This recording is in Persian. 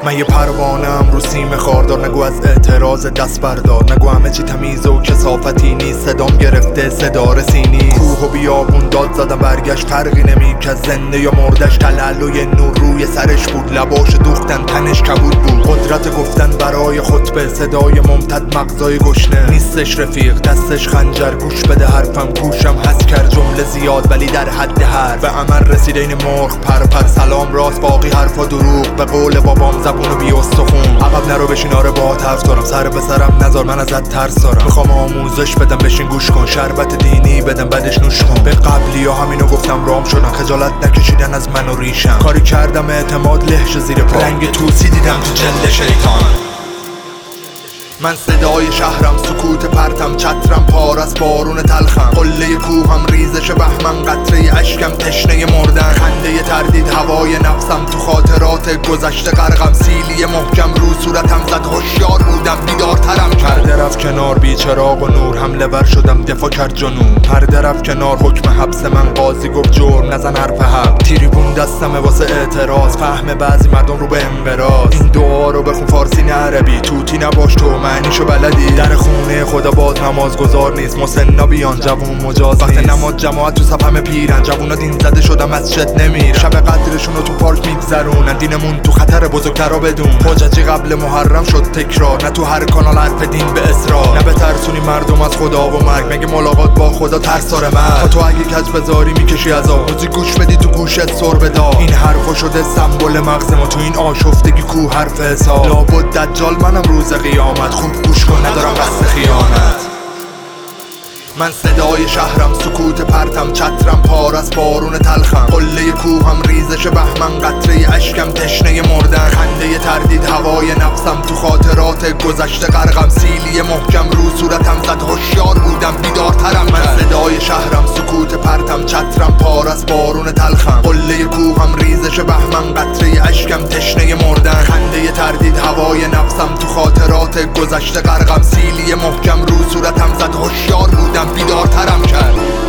من یه پروانم رو سیم خاردار، نگو از اعتراض دست بردار، نگو همه چی تمیز و کثافتی نیست، صدام گرفته صدا رسینی. کوه و بیابون داد زدم برگشت، فرقی نمی که زنده یا مردش، تلالوی نور روی سرش بود، لباش دوختن تنش کبود بود، قدرت گفتن برای خطبه، صدای ممتد مغزای گشنه، نیستش رفیق دستش خنجر، گوش بده حرفم گوشم هست کرد، جمله زیاد ولی در حد حرف، به عمل رسیده این مرغ پر سلام راست باقی حرفا دروغ، به قول بابام زبونو بی استخون، عقب نرو بشین آره باهات حرف دارم، سر به سرم نذار من ازت ترس دارم، میخوام آموزش بدم بشین گوش کن، شربت دینی بدم بعدش نوش کن، به قبلی ها همینو گفتم رام شدن، خجالت نکشیدن از من و ریشم، کاری کردم اعتماد لهش زیر پا، رنگ توسی دیدم تو جلد شیطان. من صدای شهرم، سکوت پرتم، چترم پار از بارون تلخم، قله کوهم ریزش بهمن، قطره اشکم تشنه مردن، خنده تردید هوای نفسم، تو خاطرات گذشته غرقم، سیلی محکم رو صورتم زد، هوشیار بودم بیدارترم کرد، پرده رفت کنار بی چراغ و نور، حمله ور شدم دفاع کرد جنون، پرده رفت کنار حکم حبس من، قاضی گفت جرم نزن حرف حق، تریبون دستمه واسه اعتراض، فهم بعضی مردم رو به انقراض، این دعا رو بخون فارسی نه عربی، توتی نباش تو معنیشو بلدی، در خونه خدا باز نماز گذار نیست، مسنا بیان جوون مجاز نیست، وقت نماز جماعت تو صف همه پیرن، جوونا دین زده شدن مسجد نمیرن، شب قدرشون رو تو پارک میگذرونن، دینمون تو خطر بزرگترا بدون، حججی قبل محرم شد تکرار، نه تو هر کانال حرف دین به اصرار، نه بترسونی مردم از خدا و مرگ، مگه ملاقات با خدا ترس داره مرگ، تو اگه کج بذاری میکشی عذاب، موزیک گوش بدی تو گوشت سر بدا، این حرفا شده سمبل مغز ما، تو این آشفتگی کو حرف حساب، لابد دجال منم روز قیامت، خوب گوش کن ندارم قصد خیانت. من صدای شهرم، سکوت پرتم، چترم پار از بارون تلخم، قله کوهم ریزش بهمن، قطره اشکم تشنه مردن، خنده تردید هوای نفسم، تو خاطرات گذشته غرقم، سیلی محکم رو صورتم زد، هوشیار بودم بیدارترم کرد، من صدای شهرم، سکوت پرتم، چترم پار از بارون تلخم، قله کوهم ریزش بهمن، قطره اشکم تشنه مردن، خنده تردید هوای نفسم، تو خاطرات گذشته غرقم، سیلی محکم رو صورتم زد، هوشیار بودم بیدارترم کرد.